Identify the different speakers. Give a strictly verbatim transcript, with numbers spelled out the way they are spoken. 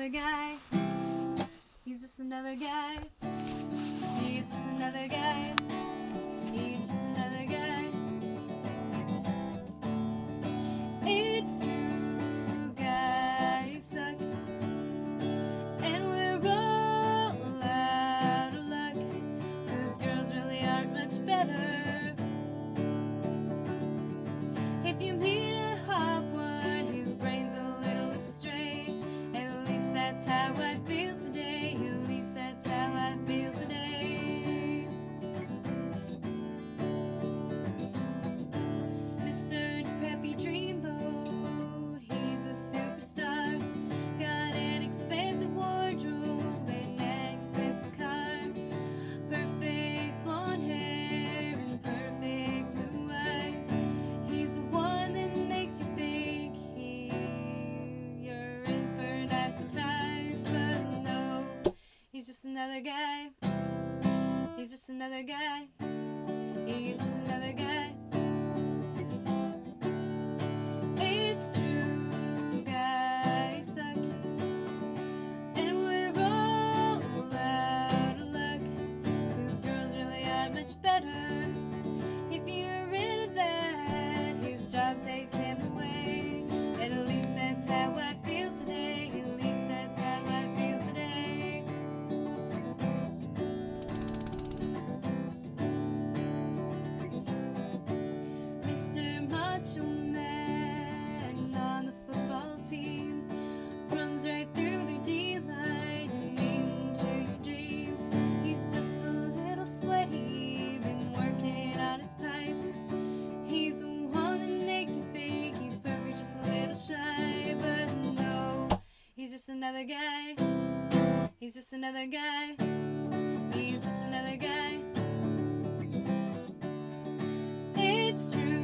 Speaker 1: another guy. He's just another guy. He's just another guy. He's just another guy. It's true, guys suck, and we're all out of luck, 'cause girls really aren't much better. If you meet a hot one, his brain's a little astray. At least that's how I feel today. At least that's how I feel today. Mister Crappy Dreamboat, he's a superstar. Got an expensive wardrobe and an expensive car. Perfect blonde hair and perfect blue eyes. He's the one that makes you think he, you're in for a nice surprise. But no, he's just another guy. He's just another guy. He's just another guy. It's true, guys suck, and we're all out of luck, 'cause girls really aren't much better. If you're into that, his job takes him away. And at least that's how I feel today. At least that's how I feel today. Mister Macho Man on the football team runs right through their D-line and into your dreams. He's just a little sweaty, been working on his pipes. He's the one that makes you think he's perfect, just a little shy. But no, he's just another guy. He's just another guy. He's just another guy. It's true.